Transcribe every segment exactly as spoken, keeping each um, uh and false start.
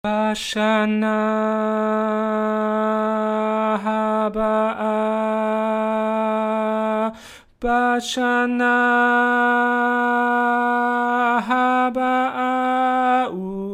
בשנה הבאה, בשנה הבאה,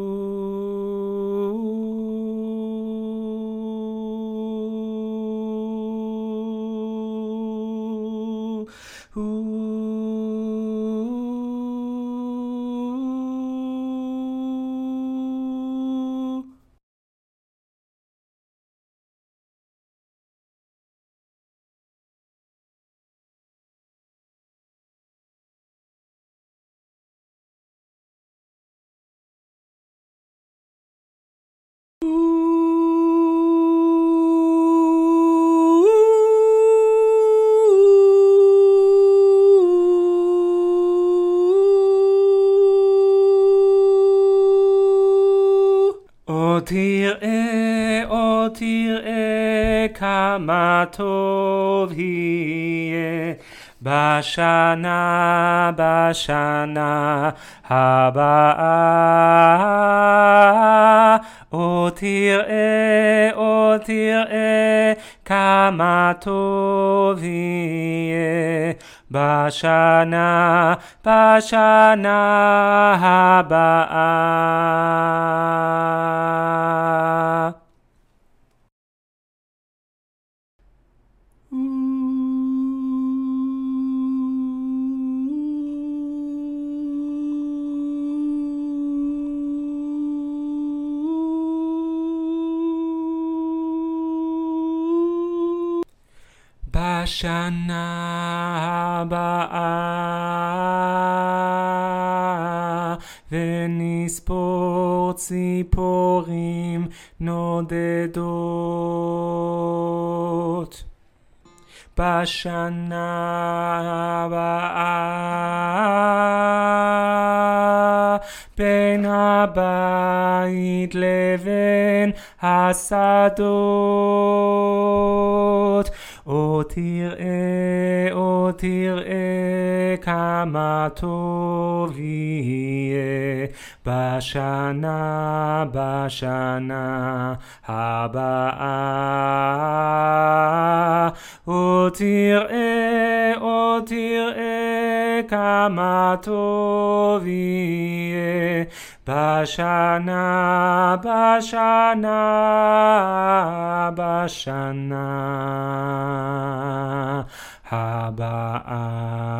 עוד תראה, עוד תראה כמה טוב יהיה בשנה, בשנה הבאה. עוד תראה, עוד תראה כמה טוב יהיה בשנה, בשנה הבאה. בשנה הבאה ונספור ציפורים נודדות. בשנה הבאה בין הבית לבין השדות, עוד תראה, עוד תראה כמה טוב יהיה בשנה, בשנה הבאה. עוד תראה, עוד תראה כמה טוב יהיה בשנה, בשנה, בשנה הבאה.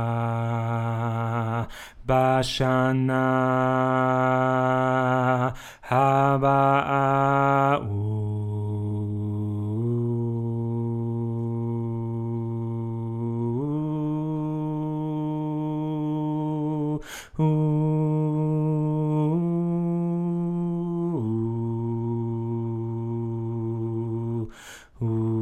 בשנה הבאה. Ooh.